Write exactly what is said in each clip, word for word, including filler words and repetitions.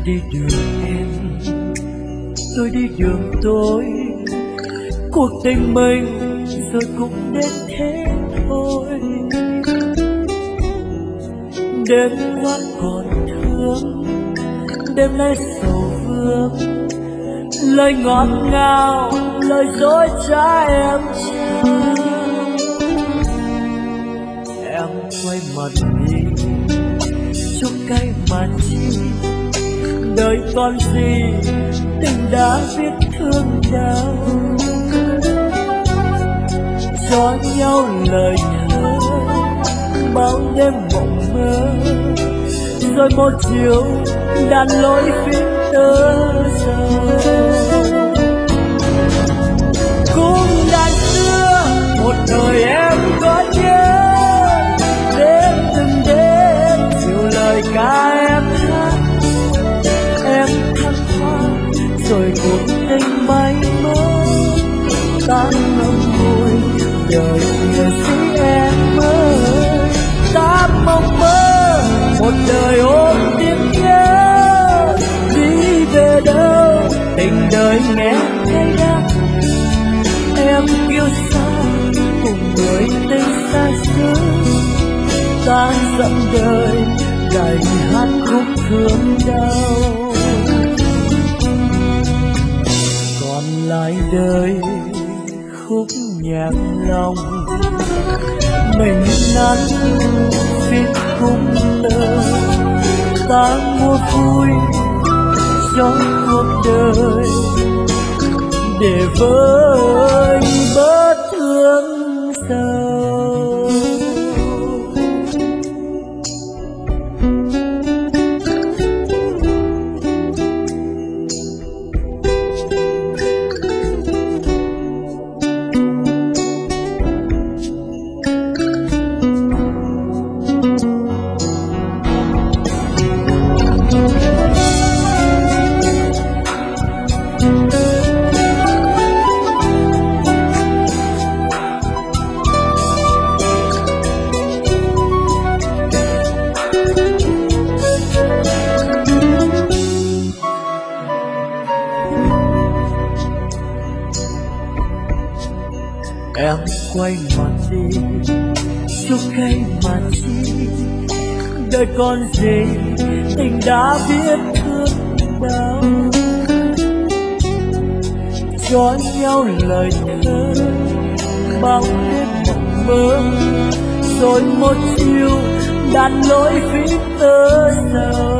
đi đường em, tôi đi đường tôi, cuộc tình mình rồi cũng đến thế thôi. Đêm qua còn thương, đêm nay sầu vương, lời ngọt ngào, lời dối trá em trao. Em quay mặt đi, chút cay mà chi, đời còn gì tình đã biết thương đau. Cho nhau lời thơ bao đêm mộng mơ, rồi một chiều đàn lối phía tơ giờ. Cũng đàn xưa một đời em có nhớ, đêm từng đêm chiều lời ca em hát. Em thăng hoa rồi cuộc tình bay mất, ta ngậm ngùi đời người sĩ em ơi. Ta mong mơ một đời ôm tiếc nhớ, đi về đâu tình đời nghe cay đắng. Em yêu xa cùng người tình xa xứ, ta dặm đời đành hát khúc thương đau. Còn lại đời khúc nhạc lòng, mình nắn viết khúc thơ. Ta mua vui cho cuộc đời, để vơi bớt thương sầu. Em quay mặt đi, chút cay mà chi, đời còn gì tình đã biết thương đau. Cho nhau lời thơ bao đêm mộng mơ, rồi một chiều đàn lối phía tơ sầu.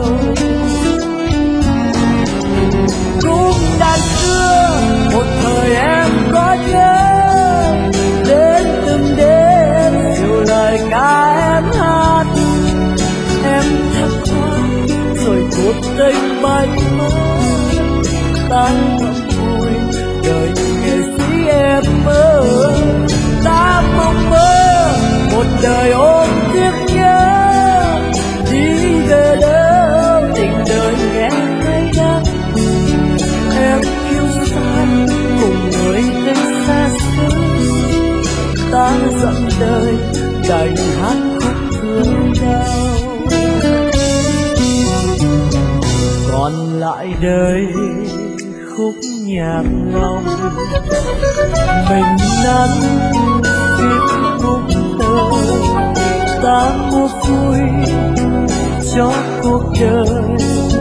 Cũng đàn xưa một thời em có nhớ, đến từng đêm chiều lời ca em hát. Em thắc hoa rồi cuộc tình bay mất, ta ngậm ngùi đời nghệ sĩ em ơi. Ta mong mơ một đời ôm tiếc nhớ, đi về đâu tình đời nghe cay đắng. Em yêu xa cùng người tình xa xứ, ta dặm đời đành hát khúc thương đau. Còn lại đời khúc nhạc lòng, mình nắn viết khúc thơ. Ta mua vui cho cuộc đời,